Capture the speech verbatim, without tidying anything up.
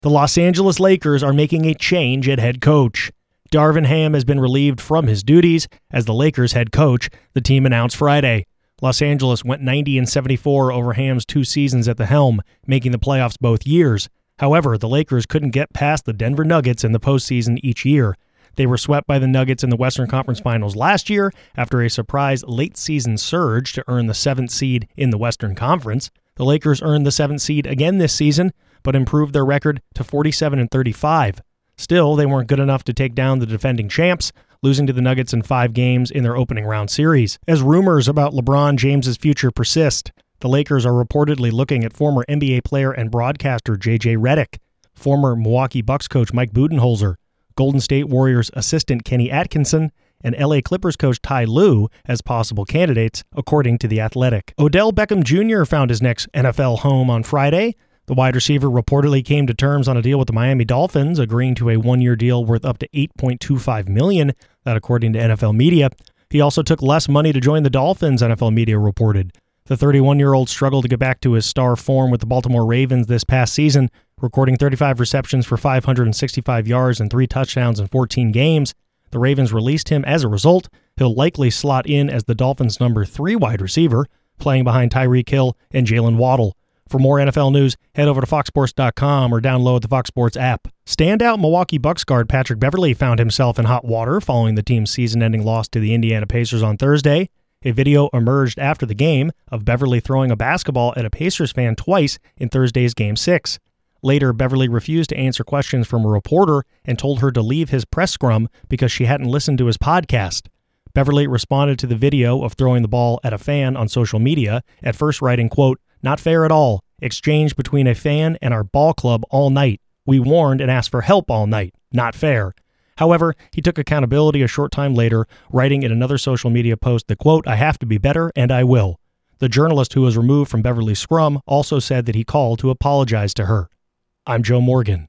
The Los Angeles Lakers are making a change at head coach. Darvin Ham has been relieved from his duties as the Lakers head coach, the team announced Friday. Los Angeles went ninety and seventy-four over Ham's two seasons at the helm, making the playoffs both years. However, the Lakers couldn't get past the Denver Nuggets in the postseason each year. They were swept by the Nuggets in the Western Conference Finals last year after a surprise late-season surge to earn the seventh seed in the Western Conference. The Lakers earned the seventh seed again this season, but improved their record to forty-seven and thirty-five. Still, they weren't good enough to take down the defending champs, losing to the Nuggets in five games in their opening round series. As rumors about LeBron James's future persist, the Lakers are reportedly looking at former N B A player and broadcaster J J Redick, former Milwaukee Bucks coach Mike Budenholzer, Golden State Warriors assistant Kenny Atkinson, and L A Clippers coach Ty Lue as possible candidates, according to The Athletic. Odell Beckham Junior found his next N F L home on Friday. The wide receiver reportedly came to terms on a deal with the Miami Dolphins, agreeing to a one-year deal worth up to eight point two five million dollars, that according to N F L media. He also took less money to join the Dolphins, N F L media reported. The thirty-one-year-old struggled to get back to his star form with the Baltimore Ravens this past season, recording thirty-five receptions for five hundred sixty-five yards and three touchdowns in fourteen games. The Ravens released him as a result. He'll likely slot in as the Dolphins' number three wide receiver, playing behind Tyreek Hill and Jalen Waddle. For more N F L news, head over to fox sports dot com or download the Fox Sports app. Standout Milwaukee Bucks guard Patrick Beverley found himself in hot water following the team's season-ending loss to the Indiana Pacers on Thursday. A video emerged after the game of Beverley throwing a basketball at a Pacers fan twice in Thursday's Game six. Later, Beverley refused to answer questions from a reporter and told her to leave his press scrum because she hadn't listened to his podcast. Beverley responded to the video of throwing the ball at a fan on social media, at first writing, quote, "Not fair at all. Exchange between a fan and our ball club all night. We warned and asked for help all night. Not fair." However, he took accountability a short time later, writing in another social media post that, quote, "I have to be better and I will." The journalist who was removed from Beverley's scrum also said that he called to apologize to her. I'm Joe Morgan.